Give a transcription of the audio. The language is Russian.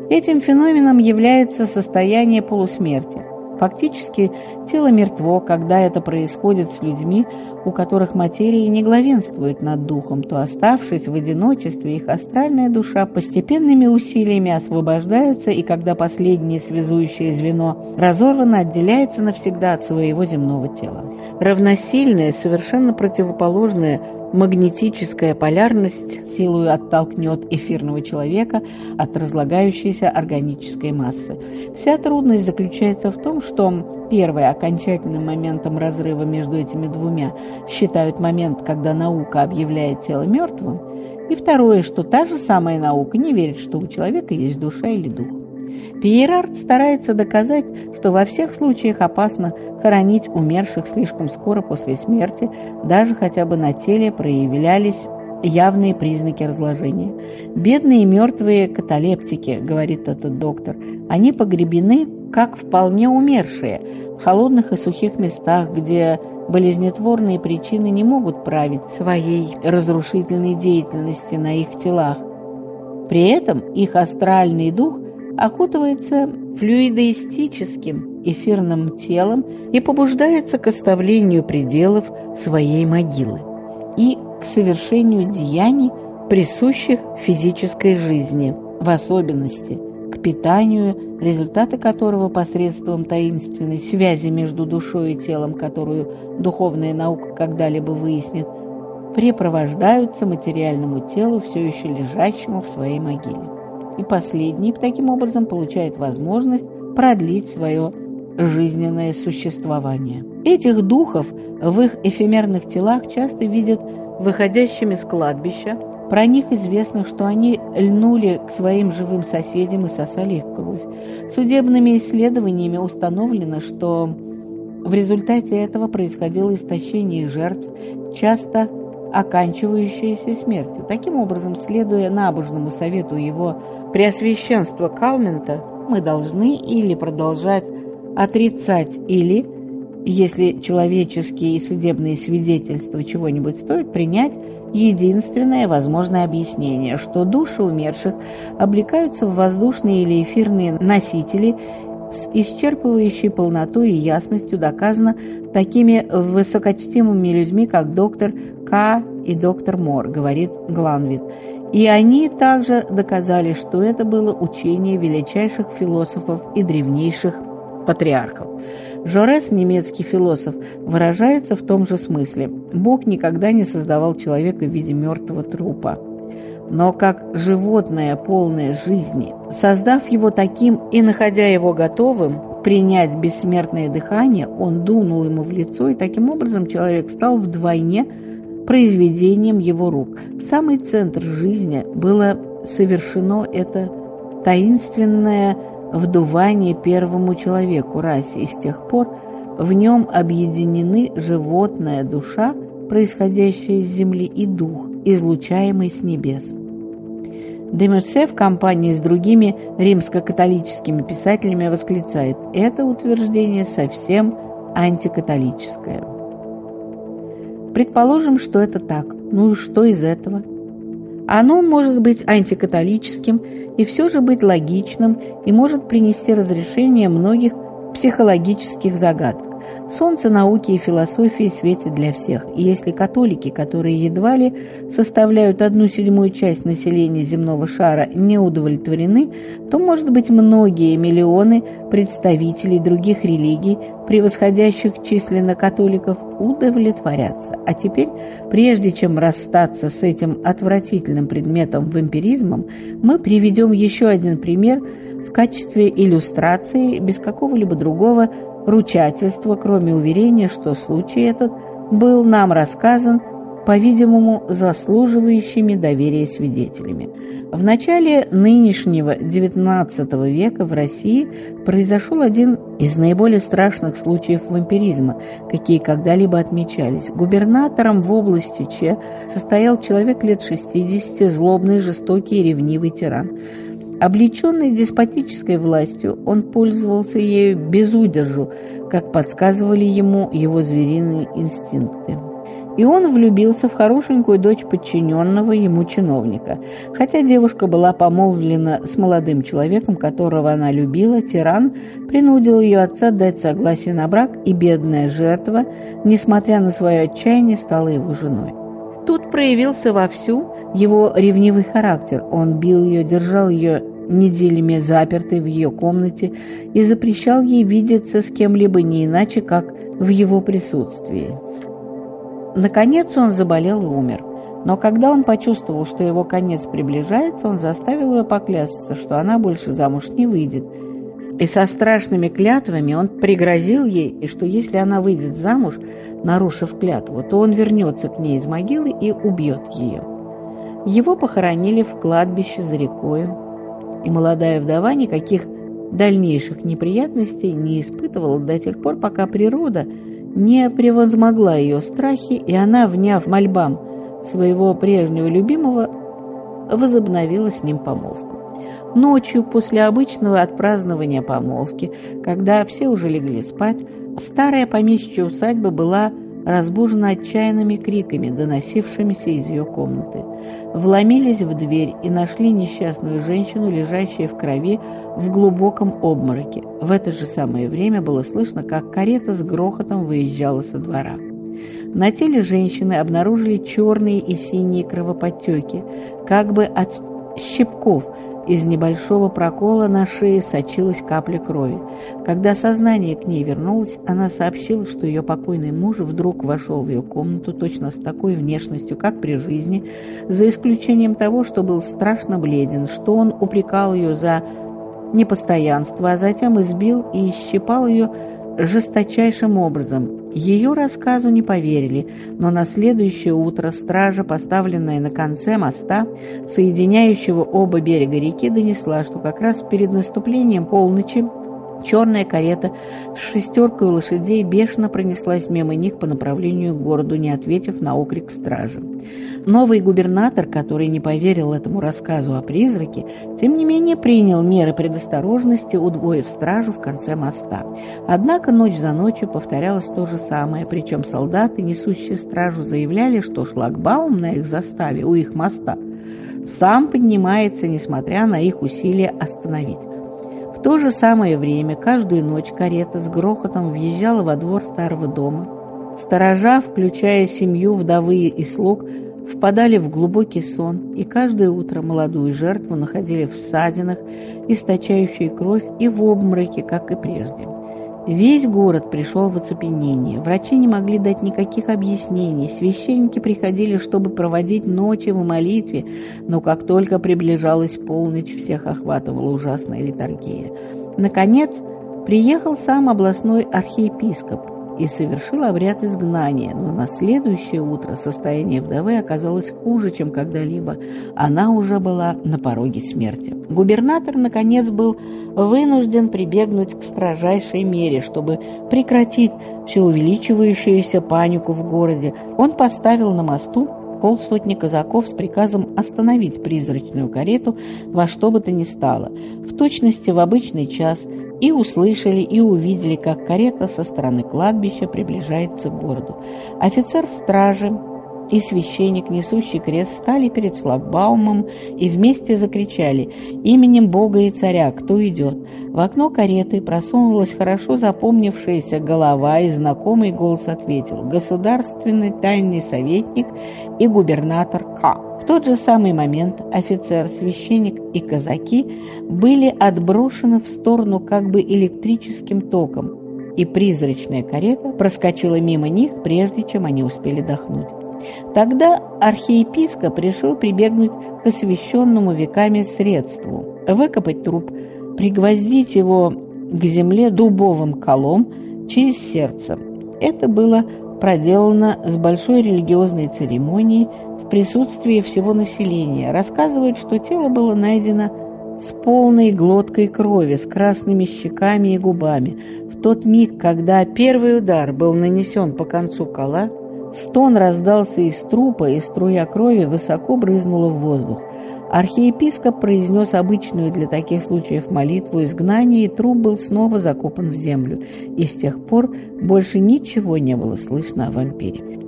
Этим феноменом является состояние полусмерти. Фактически, тело мертво, когда это происходит с людьми, у которых материя не главенствует над духом, то, оставшись в одиночестве, их астральная душа постепенными усилиями освобождается, и когда последнее связующее звено разорвано, отделяется навсегда от своего земного тела. Равносильная, совершенно противоположная магнетическая полярность силою оттолкнет эфирного человека от разлагающейся органической массы. Вся трудность заключается в том, что первое, окончательным моментом разрыва между этими двумя считают момент, когда наука объявляет тело мертвым, и второе, что та же самая наука не верит, что у человека есть душа или дух. Пьерард старается доказать, что во всех случаях опасно хоронить умерших слишком скоро после смерти, даже хотя бы на теле проявлялись явные признаки разложения. «Бедные мертвые каталептики», — говорит этот доктор, — «они погребены, как вполне умершие, в холодных и сухих местах, где болезнетворные причины не могут править своей разрушительной деятельности на их телах. При этом их астральный дух окутывается флюидоистическим эфирным телом и побуждается к оставлению пределов своей могилы и к совершению деяний, присущих физической жизни, в особенности к питанию, результаты которого посредством таинственной связи между душой и телом, которую духовная наука когда-либо выяснит, препровождаются материальному телу, все еще лежащему в своей могиле. И последний таким образом получает возможность продлить свое жизненное существование. Этих духов в их эфемерных телах часто видят выходящими с кладбища. Про них известно, что они льнули к своим живым соседям и сосали их кровь. Судебными исследованиями установлено, что в результате этого происходило истощение жертв, часто оканчивающееся смертью. Таким образом, следуя набожному совету его Преосвященства Калмента, мы должны или продолжать отрицать, или, если человеческие и судебные свидетельства чего-нибудь стоят, принять единственное возможное объяснение, что души умерших облекаются в воздушные или эфирные носители с исчерпывающей полнотой и ясностью, доказано такими высокочтимыми людьми, как доктор К. и доктор Мор, говорит Гланвит. И они также доказали, что это было учение величайших философов и древнейших патриархов. Жорес, немецкий философ, выражается в том же смысле. Бог никогда не создавал человека в виде мертвого трупа, но как животное, полное жизни. Создав его таким и находя его готовым принять бессмертное дыхание, он дунул ему в лицо, и таким образом человек стал вдвойне произведением его рук. В самый центр жизни было совершено это таинственное вдувание первому человеку, расе, и с тех пор в нем объединены животная душа, происходящая из земли, и дух, излучаемый с небес. Де Мюссе в компании с другими римско-католическими писателями восклицает: «Это утверждение совсем антикатолическое». Предположим, что это так. Ну и что из этого? Оно может быть антикатолическим и все же быть логичным и может принести разрешение многих психологических загадок. Солнце науки и философии светит для всех, и если католики, которые едва ли составляют 1/7 часть населения земного шара, не удовлетворены, то, может быть, многие миллионы представителей других религий, превосходящих численно католиков, удовлетворятся. А теперь, прежде чем расстаться с этим отвратительным предметом вампиризмом, мы приведем еще один пример в качестве иллюстрации без какого-либо другого ручательства, кроме уверения, что случай этот был нам рассказан, по-видимому, заслуживающими доверия свидетелями. В начале нынешнего XIX века в России произошел один из наиболее страшных случаев вампиризма, какие когда-либо отмечались. Губернатором в области Че состоял человек лет 60, злобный, жестокий и ревнивый тиран. Облеченный деспотической властью, он пользовался ею без удержу, как подсказывали ему его звериные инстинкты. и он влюбился в хорошенькую дочь подчиненного ему чиновника. Хотя девушка была помолвлена с молодым человеком, которого она любила, тиран принудил ее отца дать согласие на брак, и бедная жертва, несмотря на свое отчаяние, стала его женой. Тут проявился вовсю его ревнивый характер. Он бил ее, держал ее неделями запертой в ее комнате и запрещал ей видеться с кем-либо не иначе, как в его присутствии. Наконец он заболел и умер. Но когда он почувствовал, что его конец приближается, он заставил ее поклясться, что она больше замуж не выйдет. И со страшными клятвами он пригрозил ей, и что если она выйдет замуж, нарушив клятву, то он вернется к ней из могилы и убьет ее. Его похоронили в кладбище за рекою, и молодая вдова никаких дальнейших неприятностей не испытывала до тех пор, пока природа не превозмогла ее страхи, и она, вняв мольбам своего прежнего любимого, возобновила с ним помолвку. Ночью, после обычного отпразднования помолвки, когда все уже легли спать, старая помещичья усадьба была разбужена отчаянными криками, доносившимися из ее комнаты. Вломились в дверь и нашли несчастную женщину, лежащую в крови в глубоком обмороке. В это же самое время было слышно, как карета с грохотом выезжала со двора. На теле женщины обнаружили черные и синие кровоподтеки, как бы от щипков. Из небольшого прокола на шее сочилась капля крови. Когда сознание к ней вернулось, она сообщила, что ее покойный муж вдруг вошел в ее комнату точно с такой внешностью, как при жизни, за исключением того, что был страшно бледен, что он упрекал ее за непостоянство, а затем избил и исщипал ее жесточайшим образом. Ее рассказу не поверили, но на следующее утро стража, поставленная на конце моста, соединяющего оба берега реки, донесла, что как раз перед наступлением полночи черная карета с 6 лошадей бешено пронеслась мимо них по направлению к городу, не ответив на окрик стражи. Новый губернатор, который не поверил этому рассказу о призраке, тем не менее принял меры предосторожности, удвоив стражу в конце моста. Однако ночь за ночью повторялось то же самое, причем солдаты, несущие стражу, заявляли, что шлагбаум на их заставе у их моста сам поднимается, несмотря на их усилия остановить. В то же самое время каждую ночь карета с грохотом въезжала во двор старого дома. Сторожа, включая семью, вдовы и слуг, впадали в глубокий сон, и каждое утро молодую жертву находили в ссадинах, источающей кровь, и в обмороке, как и прежде. Весь город пришел в оцепенение. Врачи не могли дать никаких объяснений. Священники приходили, чтобы проводить ночи в молитве, но как только приближалась полночь, всех охватывала ужасная летаргия. Наконец, приехал сам областной архиепископ и совершил обряд изгнания, но на следующее утро состояние вдовы оказалось хуже, чем когда-либо. Она уже была на пороге смерти. Губернатор, наконец, был вынужден прибегнуть к строжайшей мере, чтобы прекратить все увеличивающуюся панику в городе. Он поставил на мосту 50 казаков с приказом остановить призрачную карету во что бы то ни стало, в точности в обычный час, и услышали, и увидели, как карета со стороны кладбища приближается к городу. Офицер стражи и священник, несущий крест, стали перед шлагбаумом и вместе закричали: «Именем Бога и царя, кто идет?» В окно кареты просунулась хорошо запомнившаяся голова, и знакомый голос ответил: «Государственный тайный советник и губернатор К». В тот же самый момент офицер, священник и казаки были отброшены в сторону как бы электрическим током, и призрачная карета проскочила мимо них, прежде чем они успели дохнуть. Тогда архиепископ решил прибегнуть к освященному веками средству – выкопать труп, пригвоздить его к земле дубовым колом через сердце. Это было проделано с большой религиозной церемонией в присутствии всего населения. Рассказывают, что тело было найдено с полной глоткой крови, с красными щеками и губами. В тот миг, когда первый удар был нанесен по концу кола, стон раздался из трупа, и струя крови высоко брызнула в воздух. Архиепископ произнес обычную для таких случаев молитву изгнания, и труп был снова закопан в землю, и с тех пор больше ничего не было слышно о вампире.